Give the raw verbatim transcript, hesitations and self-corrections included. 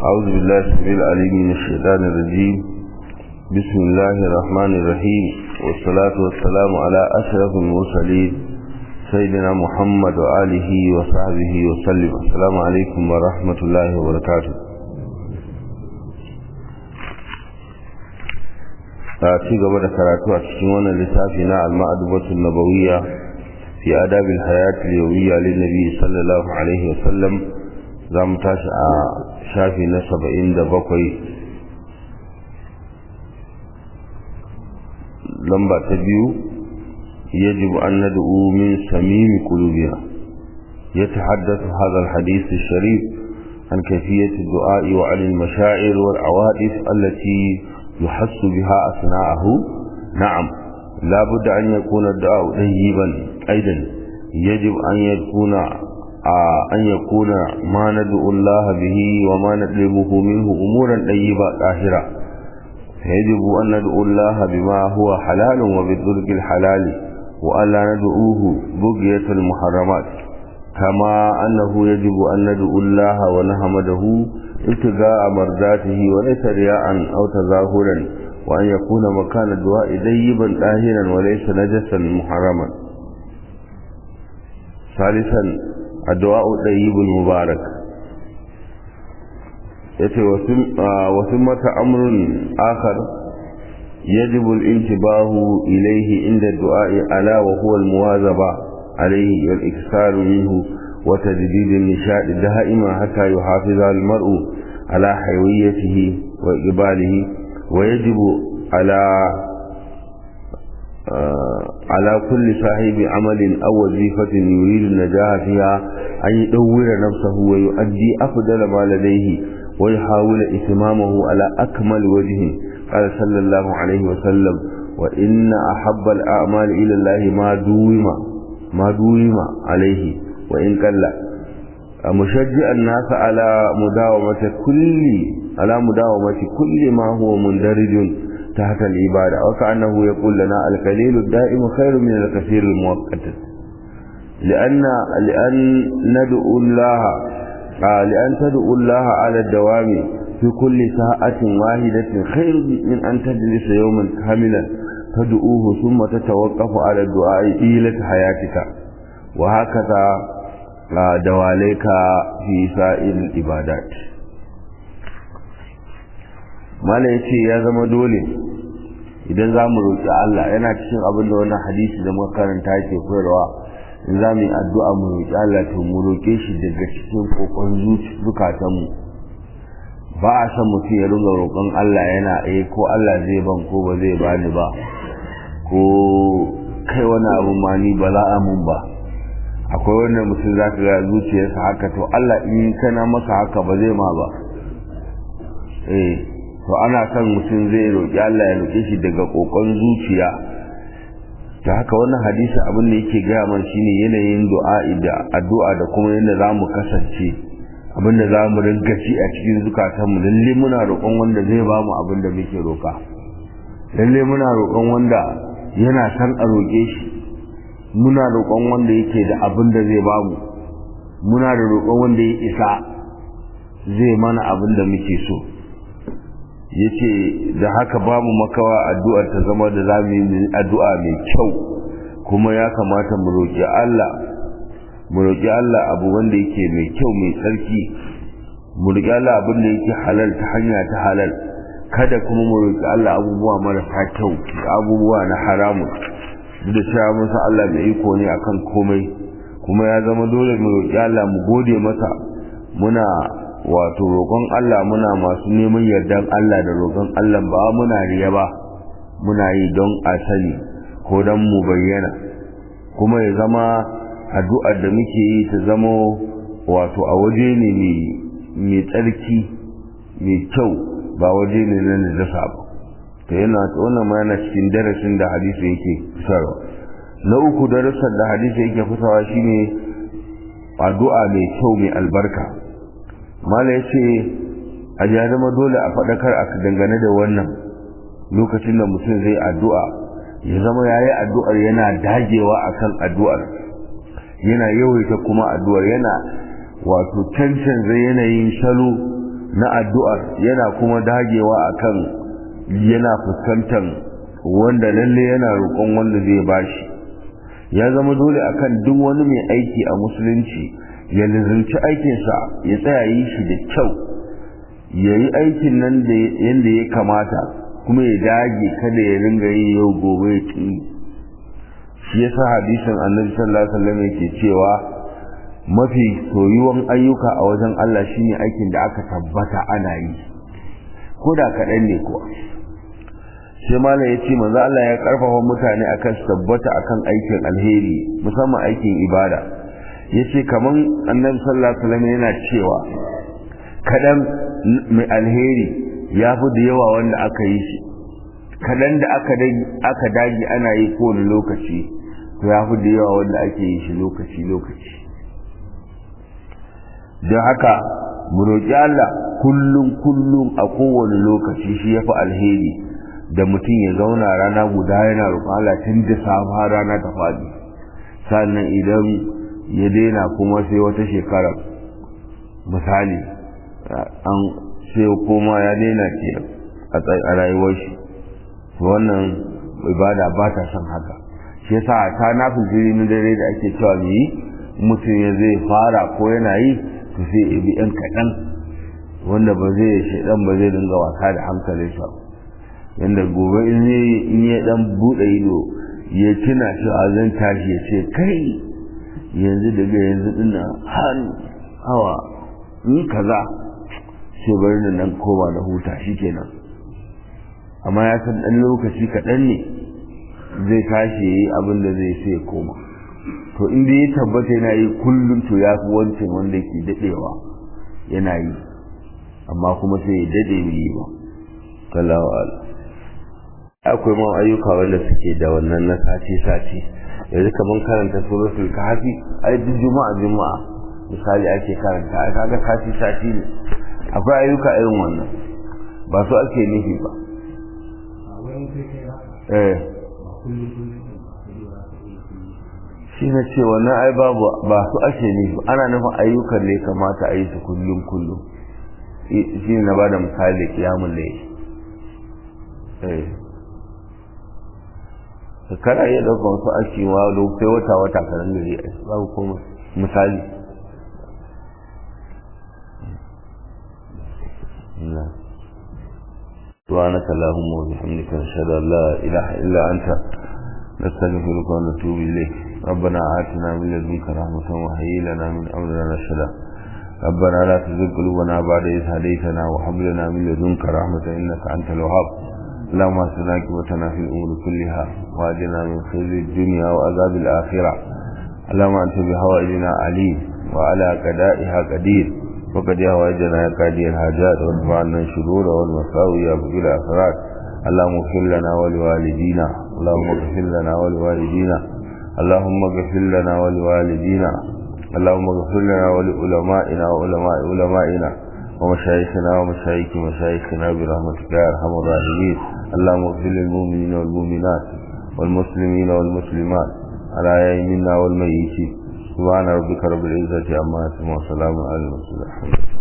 أعوذ بالله السميع العليم من الشيطان الرجيم. بسم الله الرحمن الرحيم، والصلاة والسلام على أشرف المرسلين سيدنا محمد وآله وصحبه وسلم. السلام عليكم ورحمة الله وبركاته. ci gaba da karatu a cikin wannan littafi na al-ma'dubatul nabawiyya fi adabil hayatil yawmiyya lin nabi sallallahu alaihi wasallam. zamu tashi a shafi na saba'in da bakwai, lamba ta biyu. yajibu an nad'u min samimi qulubina. yatahaddathu hadha al-hadith al-sharif an kayfiyat ad-du'a wa 'an al-mashaa'ir wal 'awatif allati يحس بها أثناءه. نعم، لا بد أن يكون الدعاء طيبا. أيضا يجب أن يكون آه أن يكون ما ندعو الله به وما نطلبه منه أمورا طيبة طاهرة. يجب أن ندعو الله بما هو حلال وبالطرق الحلال، وألا ندعوه بغية المحرمات، كما أنه يجب أن ندعو الله ونحمده ابتغاء مرضاته وليس رياء أو تظاهرا، وأن يكون مكان الدعاء طيبا طاهرا وليس نجسا محرما. ثالثا الدعاء الطيب المبارك. وثمة أمر آخر يجب الانتباه إليه عند الدعاء ألا وهو المواظبة عليه والإكثار منه وتجديد النشاط دائما حتى يحافظ المرء على حيويته وإقباله. ويجب على آه على كل صاحب عمل أو وظيفة يريد النجاح فيها أن يدور نفسه ويؤدي أفضل ما لديه ويحاول إتمامه على أكمل وجه. قال صلى الله عليه وسلم: وإن أحب الأعمال إلى الله ما دوم ما دوم عليه وإن قل. مشجع الناس على مداومة كل على مداومة كل ما هو مندرج تحت العبادة، وكأنه يقول لنا: القليل الدائم خير من الكثير المؤقت. لأن لأن ندعو الله لأن تدعو الله على الدوام في كل ساعة واحدة خير من أن تجلس يوما كاملا تدعوه ثم تتوقف على الدعاء طيلة حياتك. وهكذا دواليك في سائر العبادات. mala yace ya zama dole idan zamu roki Allah, yana cikin abin da wannan hadisi da muka karanta yake koyarwa, in zamu yi addu'a mu roki Allah to mu roke shi daga cikin kokon zukatanmu. ba a san mutum ya ringa roƙon Allah yana eh ko Allah zai ban ko ba zai bani ba, ko kai wani abu ma ni ba za a mun ba. akwai wannan mutum za ka ga zuciyarsa haka, to Allah in kana masa haka ba zai ma ba. eh to ana son mutum zai roƙi Allah ya roƙe shi daga kokon zuciya. ta haka wannan hadisi abin da yake gaya man shine yanayin du'a da addu'a da kuma yadda za mu kasance, abin da za mu rinka ci a cikin zukatanmu. lalle muna roƙon wanda zai ba mu abin da muke roƙa, lalle muna roƙon wanda yana san a roƙe shi, muna roƙon wanda yake da abin da zai ba mu, muna da roƙon wanda ya isa zai mana abin da muke so. yace da haka babu makawa addu'ar ta zama da zamu yi addu'a mai kyau, kuma ya kamata mu roƙi Allah mu roƙi Allah abu wanda yake mai kyau mai tsarki, mu roƙi Allah abin da yake halal ta hanya ta halal, kada kuma mu roƙi Allah abubuwa marasa kyau, abubuwa na haramun. duk da cewa musa Allah mai iko ne akan komai, kuma ya zama dole mu roƙi Allah mu gode masa. muna wato roƙon Allah muna masu neman yardan Allah da roƙon Allah, ba muna riya ba, muna yi don a sani ko don mu bayyana. kuma ya zama addu'ar da muke yi ta zama wato a waje ne mai tsarki mai kyau, ba waje ne na najasa ba. to yana wannan ma yana cikin darasin da hadisi yake fitarwa. na uku darasin da hadisi yake fitarwa shine addu'a mai kyau mai albarka. mala yace a ya zama dole a faɗakar a dangane da wannan. lokacin da mutum zai addu'a ya zama yayi addu'ar yana dagewa akan addu'ar, yana yawaita kuma addu'ar, yana wato cancanza yanayin salo na addu'ar yana kuma dagewa akan yana fuskantar wanda lalle yana roƙon wanda zai bashi. Ya zama dole akan duk wani mai aiki a musulunci ya lazimci aikinsa ya tsaya yi shi da kyau, ya yi aikin nan da yadda ya kamata kuma ya dage kada ya ringa yi yau gobe ya ƙi. Shi yasa hadisin annabi sallallahu alaihi wasallam yake cewa mafi soyuwan ayyuka a wajen Allah shine aikin da aka tabbata ana yi ko da kaɗan ne kuwa. Sai malam ya ce manzo Allah ya karfafa mutane akan su tabbata akan aikin alheri musamman aikin ibada. Yace kaman annabi sallallahu alaihi wasallam yana cewa kadan mai alheri ya fi da yawa wanda aka yi shi, kadan da aka aka dage ana yi kowane lokaci to ya fi da yawa wanda ake yi shi lokaci lokaci. Don haka mu roƙi Allah kullum kullum a kowane lokaci shi yafi alheri da mutum ya zauna rana guda yana roƙon Allah tun da safa rana ta faɗi, sannan idan ya daina kuma sai wata shekara misali an sai kuma ya daina ke a rayuwar shi, wannan ibada ba ta son haka. Shi yasa ta nafil na dare da ake cewa ni mutum ya zai fara ko yana yi to sai ya bi ɗan kaɗan wanda ba zai shaidan ba zai dinga wasa da hankalinsa, yanda gobe in ya dan buɗe ido ya tuna shi a zan tashi ya ce kai yanzu daga yanzu ina har hawa ni kaza sai bari da nan koma da huta shikenan. Amma ya san ɗan lokaci kaɗan ne zai tashi ya yi abin da zai sai koma. To inda ya tabbata yana yi kullum to ya fi wancan wanda ke daɗewa yana yi amma kuma sai ya daɗe bai yi ba. Kallahu ala. Akwai ma ayyuka wanda suke da wannan na sati-sati, yanzu kaman karanta suratul kahfi ai duk juma'a juma'a misali ake karanta, ai kaga sati-sati ne. Akwai ayyuka irin wannan ba su ake nufi ba. Eh shi na ce wannan ai babu ba su ake nufi, ana nufin ayyukan ne kamata a yi su kullum kullum. Shi ne na ba da misali da kiyamun laili. eh kana iya ɗaukar wasu ake wa sai wata wata karan da zai babu kuma misali. سبحانك اللهم وبحمدك نشهد ان لا اله الا انت نستغفرك ونتوب اليك. ربنا آتنا من لدنك رحمة وهيئ لنا من امرنا رشدا. ربنا لا تزغ قلوبنا بعد إذ هديتنا وهب لنا من لدنك رحمة انك انت الوهاب. اللهم اهدنا عاقبتنا في الامور كلها واجعلنا من خزي الدنيا وعذاب الاخره. اللهم انت بهوائجنا عليم وعلى قضائها قدير، وقد هوائجنا يا قاضي الحاجات وادفع عنا الشرور والمساوي يا بقي الاخرات. اللهم اغفر لنا ولوالدينا، اللهم اغفر لنا ولوالدينا، اللهم اغفر لنا ولوالدينا، اللهم اغفر لنا ولعلمائنا وعلماء علمائنا ومشايخنا ومشايخ مشايخنا برحمتك يا ارحم الراحمين. اللهم اغفر للمؤمنين والمؤمنات والمسلمين والمسلمات الأحياء منا والميتين. سبحان ربك رب العزة عما يصفون وسلام على المرسلين.